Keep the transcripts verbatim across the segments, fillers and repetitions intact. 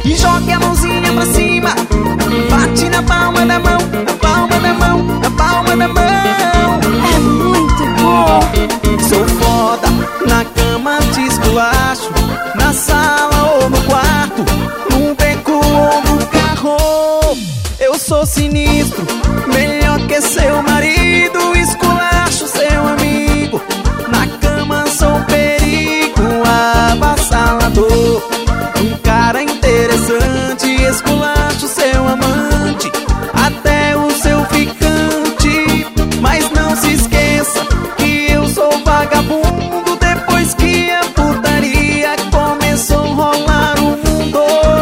e jogue a mãozinha pra cima. Bate na palma da mão, na palma da mão, na palma da mão. É muito bom. Sou foda, na cama te esculacho, na sala ou no quarto, no beco ou no carro. Eu sou sinistro, melhor que seu marido, esculacho seu amigo. Na cama sou um perigo, avassalador. Um cara interessante, esculacho seu amante, até o seu ficante. Mas não se esqueça que eu sou vagabundo, depois que a putaria começou a rolar o mundo.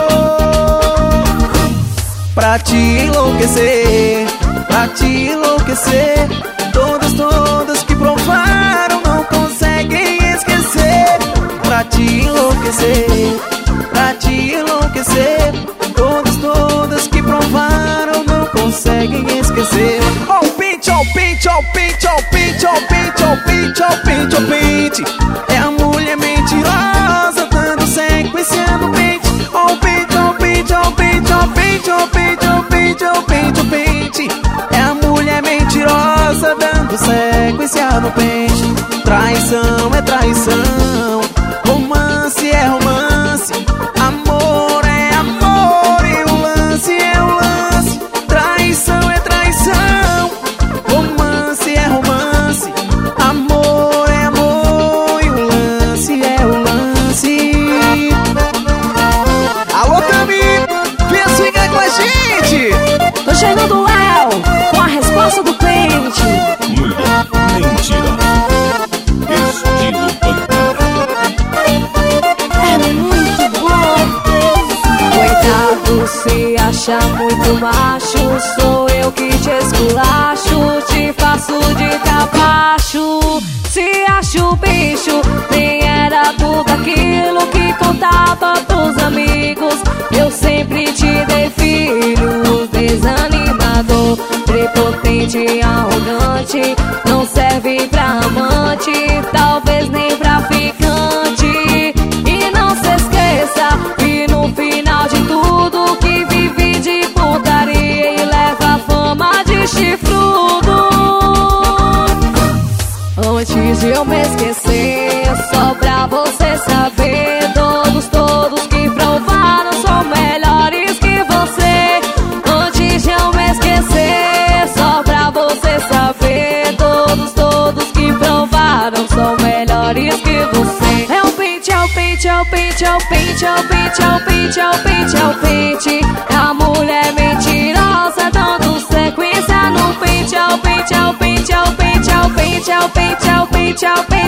Pra te enlouquecer, pra te enlouquecer, todas, todas que provaram não conseguem esquecer. Pra te enlouquecer, pra te enlouquecer, todas, todas que provaram não conseguem esquecer. Ó o pente, ó o pente, ó o pente, ó o pente, ó o pente, ó o pente, ó o pente, ó o pente. É a mulher mentirosa dando sequência no pente. Ó o pente, ó o pente, ó o pente, ó o pente, ó o pente, ó o pente, ó o pente, ó o pente. É a mulher mentirosa dando sequência no pente. Traição é traição, romance é romance, amor é amor e o lance é o lance. Traição é traição, romance é romance, amor é amor e o lance é o lance. Alô, Cami, vem swingar com a gente. Tô chegando o Léo com a resposta do pente. Mulher mentira, estilo pancada. É muito bom. Coitado, se acha muito macho, sou eu que te esculacho, te faço de capacho. Se acho bicho, nem era tudo aquilo que contava pros amigos. Eu sempre te dei filhos, desanimador, prepotente, arrogante, não serve pra amante, talvez nem pra ficante. E não se esqueça que no final de tudo que vive de putaria e leva fama de chifrudo. Antes de eu me esquecer, só pra você saber, todos, todos que provaram são melhores que você. Antes de eu me esquecer, só pra você saber, todos, todos que provaram são melhores que você. É o pente, é o pente, é o pente, é o pente, é o pente, é o pente, é o pente, é o pente. É a mulher mentirosa dando sequência no pente. É o pente, é o pente, é o pente, é o pente, é o pente, é o pente, é o pente.